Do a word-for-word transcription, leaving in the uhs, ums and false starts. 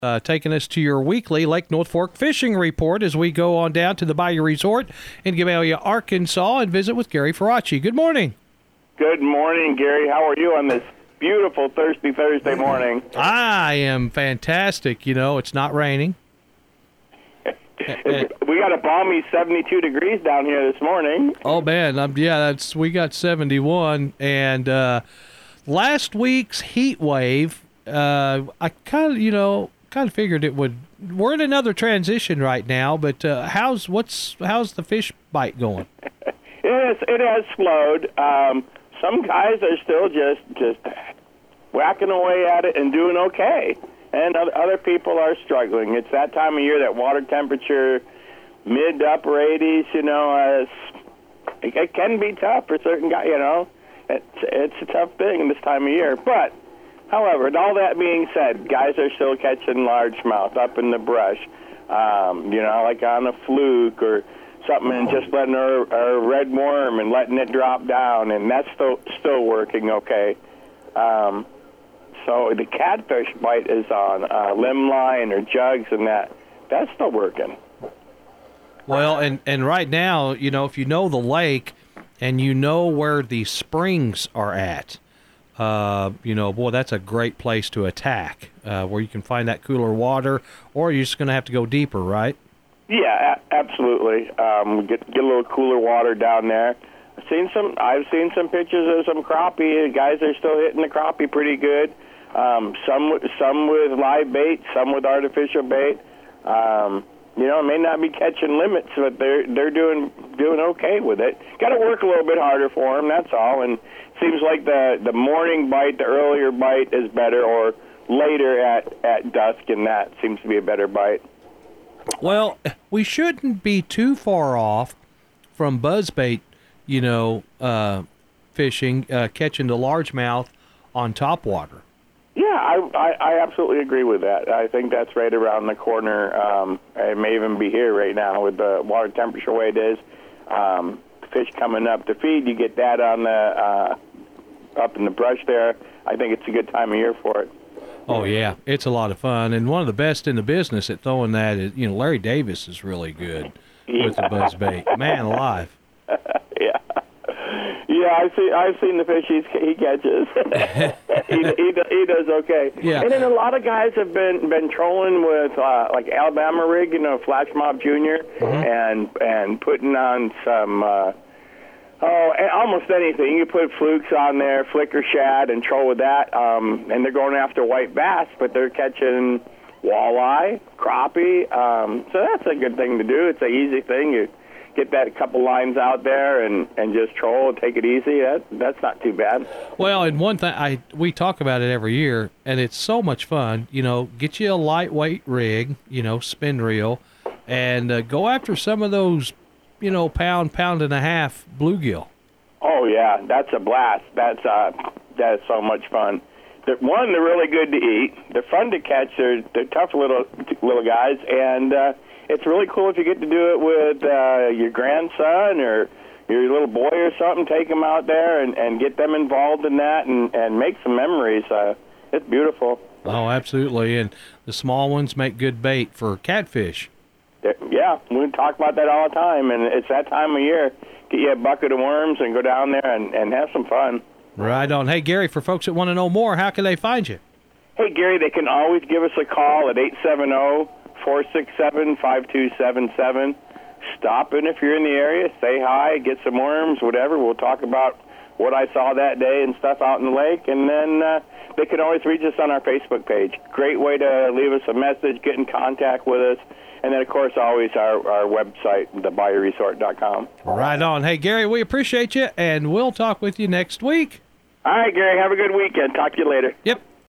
Uh, taking us to your weekly Lake North Fork fishing report as we go on down to the Bayou Resort in Gebalia, Arkansas, and visit with Gary Faraci. Good morning. Good morning, Gary. How are you on this beautiful thirsty Thursday morning? I am fantastic. You know, it's not raining. We got a balmy seventy-two degrees down here this morning. Oh, man. Um, yeah, that's we got seventy-one. And uh, last week's heat wave, uh, I kind of, you know, kind of figured it would. We're in another transition right now, but uh, how's what's how's the fish bite going? It has, it has slowed. Um, some guys are still just just whacking away at it and doing okay, and other, other people are struggling. It's that time of year, that water temperature, mid to upper eighties. You know, uh, it, it can be tough for certain guys. You know, it's it's a tough thing this time of year, but. However, all that being said, guys are still catching largemouth up in the brush, um, you know, like on a fluke or something, and just letting a, a red worm and letting it drop down, and that's still still working okay. Um, so the catfish bite is on uh, limb line or jugs, and that that's still working. Well, and and right now, you know, if you know the lake and you know where the springs are at. Uh, you know, boy, that's a great place to attack, uh, where you can find that cooler water, or you're just going to have to go deeper, right? Yeah, a- absolutely. Um, get get a little cooler water down there. I've seen some. I've seen some pictures of some crappie. The guys are still hitting the crappie pretty good. Um, some some with live bait, some with artificial bait. Um, you know, it may not be catching limits, but they're they're doing doing okay with it. Got to work a little bit harder for them. That's all. And seems like the, the morning bite, the earlier bite is better, or later at, at dusk, and that seems to be a better bite. Well, we shouldn't be too far off from buzzbait, you know, uh, fishing, uh, catching the largemouth on topwater. Yeah, I, I, I absolutely agree with that. I think that's right around the corner. Um, it may even be here right now with the water temperature the way it is. Um, fish coming up to feed, you get that on the uh, up in the brush there. I think it's a good time of year for it. Oh, yeah. It's a lot of fun. And one of the best in the business at throwing that is, you know, Larry Davis is really good yeah. with the buzzbait. Man alive. yeah. Yeah, I've seen, I've seen the fish he's, he catches. he, he, he does okay. Yeah. And then a lot of guys have been, been trolling with, uh, like, Alabama rig, you know, Flash Mob Junior, mm-hmm. and and putting on some... Uh, Oh, almost anything. You put flukes on there, flicker shad, and troll with that. Um, and they're going after white bass, but they're catching walleye, crappie. Um, so that's a good thing to do. It's an easy thing. You get that a couple lines out there and, and just troll and take it easy. That, that's not too bad. Well, and one thing, I we talk about it every year, and it's so much fun. You know, get you a lightweight rig, you know, spin reel, and uh, go after some of those, you know, pound, pound and a half bluegill. Oh, yeah, that's a blast. That's uh, that's so much fun. They're, one, they're really good to eat. They're fun to catch. They're, they're tough little little guys, and uh, it's really cool if you get to do it with uh, your grandson or your little boy or something. Take them out there and, and get them involved in that and, and make some memories. Uh, it's beautiful. Oh, absolutely, and the small ones make good bait for catfish. Yeah, we talk about that all the time, and it's that time of year. Get you a bucket of worms and go down there and, and have some fun. Right on. Hey, Gary, for folks that want to know more, how can they find you? Hey, Gary, they can always give us a call at eight seven zero, four six seven, five two seven seven. Stop in if you're in the area, say hi, get some worms, whatever. We'll talk about what I saw that day and stuff out in the lake, and then uh, they can always reach us on our Facebook page. Great way to leave us a message, get in contact with us. And then, of course, always our, our website, the bayou resort dot com. Right on. Hey, Gary, we appreciate you, and we'll talk with you next week. All right, Gary, have a good weekend. Talk to you later. Yep.